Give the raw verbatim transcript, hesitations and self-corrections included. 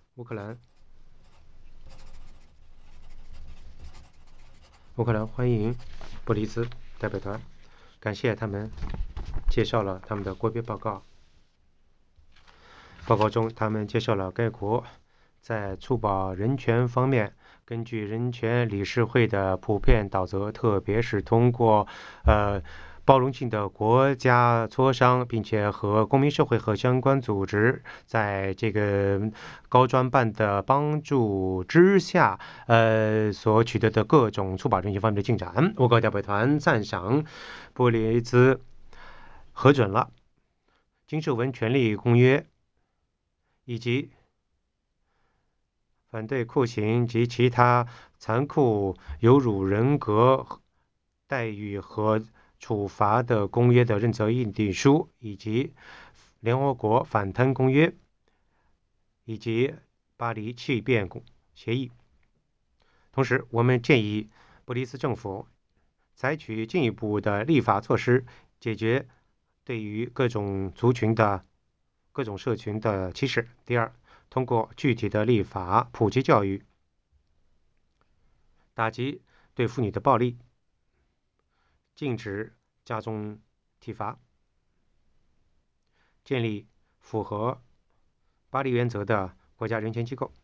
乌克兰，乌克兰欢迎布里斯代表团，感谢他们介绍了他们的国别报告。报告中，他们介绍了该国在促保人权方面，根据人权理事会的普遍导则，特别是通过呃包容性的国家磋商，并且和公民社会和相关组织在这个高专办的帮助之下，呃所取得的各种促保人权方面的进展。乌克兰代表团赞赏布里兹核准了经社文权利公约以及反对酷刑及其他残酷有辱人格待遇和处罚的公约的认责议定书，以及联合国反贪公约以及巴黎气变协议。同时，我们建议布里斯政府采取进一步的立法措施，解决对于各种族群的各种社群的歧视。第二，通过具体的立法普及教育，打击对妇女的暴力，禁止加重体罚，建立符合巴黎原则的国家人权机构。